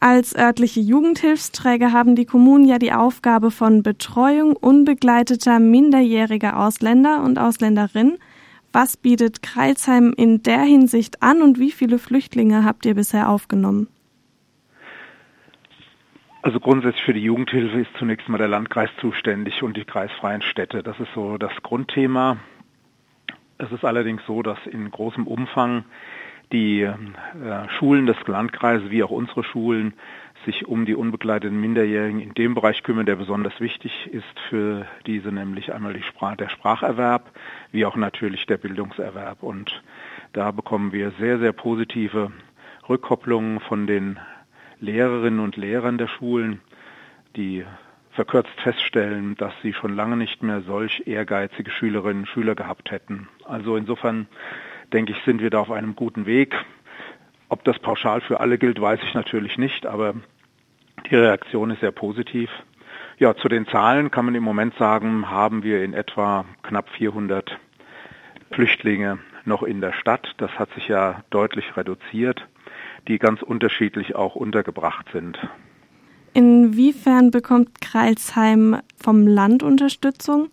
Als örtliche Jugendhilfsträger haben die Kommunen ja die Aufgabe von Betreuung unbegleiteter minderjähriger Ausländer und Ausländerinnen. Was bietet Crailsheim in der Hinsicht an und wie viele Flüchtlinge habt ihr bisher aufgenommen? Also grundsätzlich für die Jugendhilfe ist zunächst mal der Landkreis zuständig und die kreisfreien Städte. Das ist so das Grundthema. Es ist allerdings so, dass in großem Umfang die Schulen des Landkreises wie auch unsere Schulen sich um die unbegleiteten Minderjährigen in dem Bereich kümmern, der besonders wichtig ist für diese, nämlich einmal der Spracherwerb, wie auch natürlich der Bildungserwerb. Und da bekommen wir sehr, sehr positive Rückkopplungen von den Lehrerinnen und Lehrern der Schulen, die verkürzt feststellen, dass sie schon lange nicht mehr solch ehrgeizige Schülerinnen und Schüler gehabt hätten. Also insofern denke ich, sind wir da auf einem guten Weg. Ob das pauschal für alle gilt, weiß ich natürlich nicht, aber die Reaktion ist sehr positiv. Ja, zu den Zahlen kann man im Moment sagen, haben wir in etwa knapp 400 Flüchtlinge noch in der Stadt. Das hat sich ja deutlich reduziert, die ganz unterschiedlich auch untergebracht sind. Inwiefern bekommt Crailsheim vom Land Unterstützung?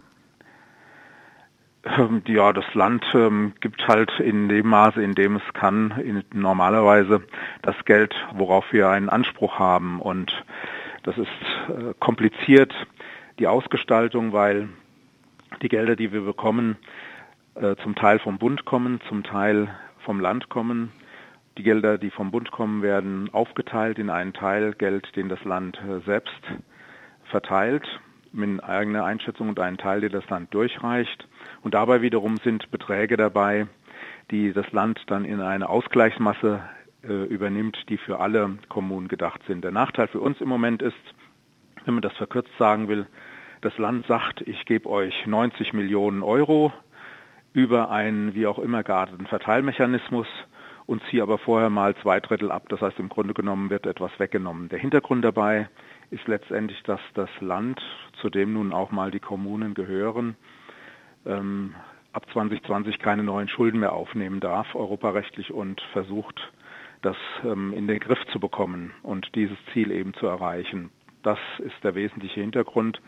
Ja, das Land gibt halt in dem Maße, in dem es kann, normalerweise das Geld, worauf wir einen Anspruch haben. Und das ist kompliziert, die Ausgestaltung, weil die Gelder, die wir bekommen, zum Teil vom Bund kommen, zum Teil vom Land kommen. Die Gelder, die vom Bund kommen, werden aufgeteilt in einen Teil Geld, den das Land selbst verteilt, mit eigener Einschätzung, und einen Teil, den das Land durchreicht. Und dabei wiederum sind Beträge dabei, die das Land dann in eine Ausgleichsmasse übernimmt, die für alle Kommunen gedacht sind. Der Nachteil für uns im Moment ist, wenn man das verkürzt sagen will, das Land sagt, ich gebe euch 90 Millionen Euro über einen wie auch immer gearteten Verteilmechanismus und ziehe aber vorher mal 2/3 ab. Das heißt, im Grunde genommen wird etwas weggenommen. Der Hintergrund dabei ist letztendlich, dass das Land, zu dem nun auch mal die Kommunen gehören, ab 2020 keine neuen Schulden mehr aufnehmen darf, europarechtlich, und versucht, das in den Griff zu bekommen und dieses Ziel eben zu erreichen. Das ist der wesentliche Hintergrund.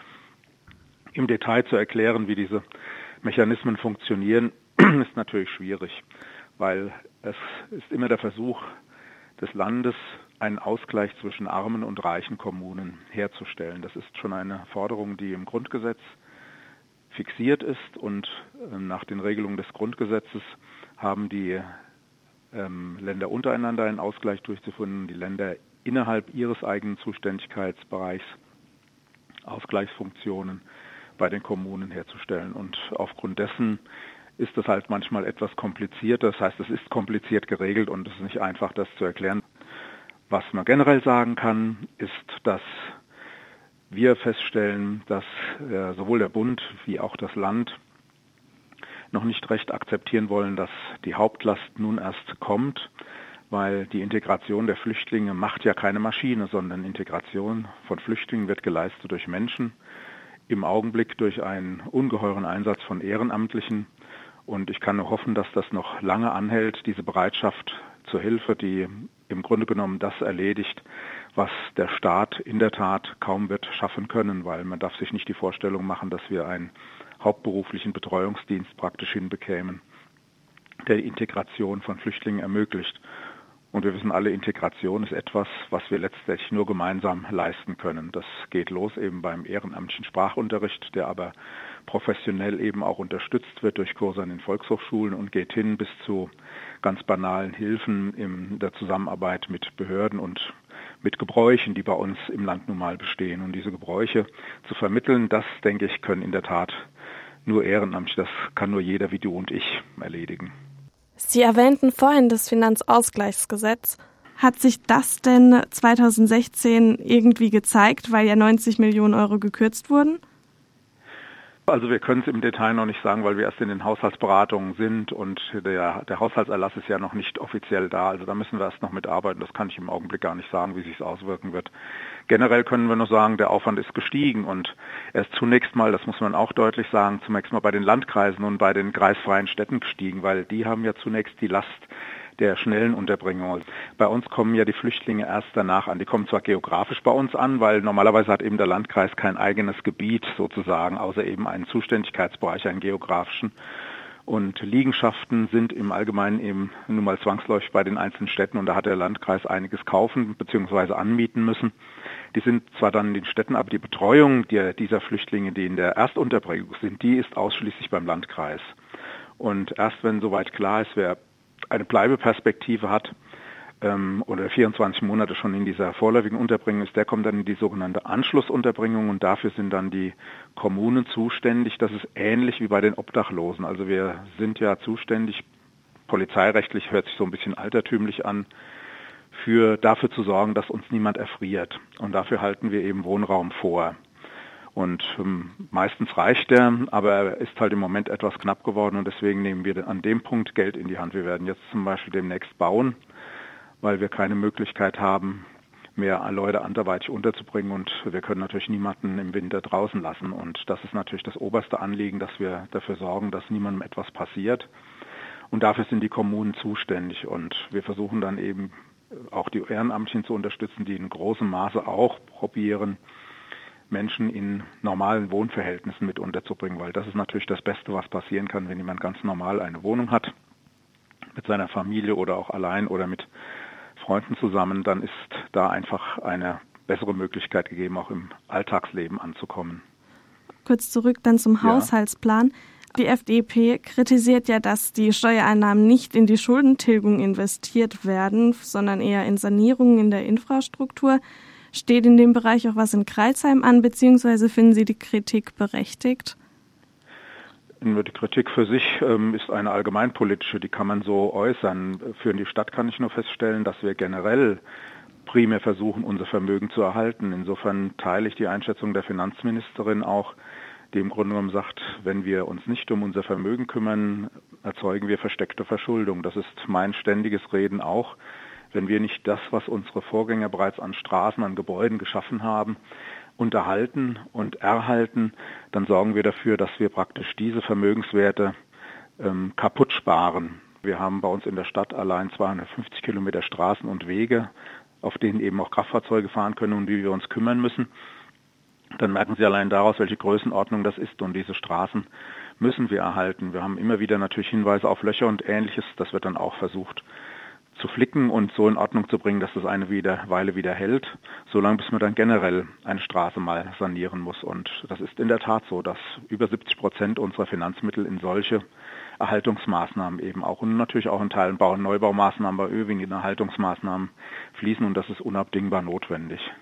Im Detail zu erklären, wie diese Mechanismen funktionieren, ist natürlich schwierig, weil es ist immer der Versuch des Landes, einen Ausgleich zwischen armen und reichen Kommunen herzustellen. Das ist schon eine Forderung, die im Grundgesetz fixiert ist, und nach den Regelungen des Grundgesetzes haben die Länder untereinander einen Ausgleich durchzuführen, die Länder innerhalb ihres eigenen Zuständigkeitsbereichs Ausgleichsfunktionen bei den Kommunen herzustellen. Und aufgrund dessen ist das halt manchmal etwas kompliziert. Das heißt, es ist kompliziert geregelt und es ist nicht einfach, das zu erklären. Was man generell sagen kann, ist, dass wir feststellen, dass sowohl der Bund wie auch das Land noch nicht recht akzeptieren wollen, dass die Hauptlast nun erst kommt, weil die Integration der Flüchtlinge macht ja keine Maschine, sondern Integration von Flüchtlingen wird geleistet durch Menschen, im Augenblick durch einen ungeheuren Einsatz von Ehrenamtlichen. Und ich kann nur hoffen, dass das noch lange anhält, diese Bereitschaft zur Hilfe, die im Grunde genommen das erledigt, was der Staat in der Tat kaum wird schaffen können, weil man darf sich nicht die Vorstellung machen, dass wir einen hauptberuflichen Betreuungsdienst praktisch hinbekämen, der die Integration von Flüchtlingen ermöglicht. Und wir wissen alle, Integration ist etwas, was wir letztendlich nur gemeinsam leisten können. Das geht los eben beim ehrenamtlichen Sprachunterricht, der aber professionell eben auch unterstützt wird durch Kurse an den Volkshochschulen und geht hin bis zu ganz banalen Hilfen in der Zusammenarbeit mit Behörden und mit Gebräuchen, die bei uns im Land nun mal bestehen. Und diese Gebräuche zu vermitteln, das, denke ich, können in der Tat nur ehrenamtlich, das kann nur jeder wie du und ich erledigen. Sie erwähnten vorhin das Finanzausgleichsgesetz. Hat sich das denn 2016 irgendwie gezeigt, weil ja 90 Millionen Euro gekürzt wurden? Also wir können es im Detail noch nicht sagen, weil wir erst in den Haushaltsberatungen sind und der Haushaltserlass ist ja noch nicht offiziell da. Also da müssen wir erst noch mitarbeiten. Das kann ich im Augenblick gar nicht sagen, wie sich es auswirken wird. Generell können wir nur sagen, der Aufwand ist gestiegen und er ist zunächst mal, das muss man auch deutlich sagen, zunächst mal bei den Landkreisen und bei den kreisfreien Städten gestiegen, weil die haben ja zunächst die Last der schnellen Unterbringung. Bei uns kommen ja die Flüchtlinge erst danach an. Die kommen zwar geografisch bei uns an, weil normalerweise hat eben der Landkreis kein eigenes Gebiet sozusagen, außer eben einen Zuständigkeitsbereich, einen geografischen. Und Liegenschaften sind im Allgemeinen eben nun mal zwangsläufig bei den einzelnen Städten und da hat der Landkreis einiges kaufen bzw. anmieten müssen. Die sind zwar dann in den Städten, aber die Betreuung dieser Flüchtlinge, die in der Erstunterbringung sind, die ist ausschließlich beim Landkreis. Und erst wenn soweit klar ist, wer eine Bleibeperspektive hat oder 24 Monate schon in dieser vorläufigen Unterbringung ist, der kommt dann in die sogenannte Anschlussunterbringung und dafür sind dann die Kommunen zuständig. Das ist ähnlich wie bei den Obdachlosen. Also wir sind ja zuständig, polizeirechtlich hört sich so ein bisschen altertümlich an, dafür zu sorgen, dass uns niemand erfriert. Und dafür halten wir eben Wohnraum vor. Und meistens reicht der, aber er ist halt im Moment etwas knapp geworden und deswegen nehmen wir an dem Punkt Geld in die Hand. Wir werden jetzt zum Beispiel demnächst bauen, weil wir keine Möglichkeit haben, mehr Leute anderweitig unterzubringen und wir können natürlich niemanden im Winter draußen lassen. Und das ist natürlich das oberste Anliegen, dass wir dafür sorgen, dass niemandem etwas passiert. Und dafür sind die Kommunen zuständig und wir versuchen dann eben auch die Ehrenamtlichen zu unterstützen, die in großem Maße auch probieren, Menschen in normalen Wohnverhältnissen mit unterzubringen, weil das ist natürlich das Beste, was passieren kann, wenn jemand ganz normal eine Wohnung hat, mit seiner Familie oder auch allein oder mit Freunden zusammen, dann ist da einfach eine bessere Möglichkeit gegeben, auch im Alltagsleben anzukommen. Kurz zurück dann zum Haushaltsplan. Die FDP kritisiert ja, dass die Steuereinnahmen nicht in die Schuldentilgung investiert werden, sondern eher in Sanierungen in der Infrastruktur. Steht in dem Bereich auch was in Crailsheim an, beziehungsweise finden Sie die Kritik berechtigt? Die Kritik für sich ist eine allgemeinpolitische, die kann man so äußern. Für die Stadt kann ich nur feststellen, dass wir generell primär versuchen, unser Vermögen zu erhalten. Insofern teile ich die Einschätzung der Finanzministerin auch, die im Grunde genommen sagt, wenn wir uns nicht um unser Vermögen kümmern, erzeugen wir versteckte Verschuldung. Das ist mein ständiges Reden auch. Wenn wir nicht das, was unsere Vorgänger bereits an Straßen, an Gebäuden geschaffen haben, unterhalten und erhalten, dann sorgen wir dafür, dass wir praktisch diese Vermögenswerte kaputt sparen. Wir haben bei uns in der Stadt allein 250 Kilometer Straßen und Wege, auf denen eben auch Kraftfahrzeuge fahren können, um die wir uns kümmern müssen. Dann merken Sie allein daraus, welche Größenordnung das ist und diese Straßen müssen wir erhalten. Wir haben immer wieder natürlich Hinweise auf Löcher und Ähnliches, das wird dann auch versucht zu flicken und so in Ordnung zu bringen, dass das eine Weile wieder hält, solange bis man dann generell eine Straße mal sanieren muss. Und das ist in der Tat so, dass über 70% unserer Finanzmittel in solche Erhaltungsmaßnahmen eben auch und natürlich auch in Teilen Bau- und Neubaumaßnahmen, aber überwiegend in Erhaltungsmaßnahmen fließen und das ist unabdingbar notwendig.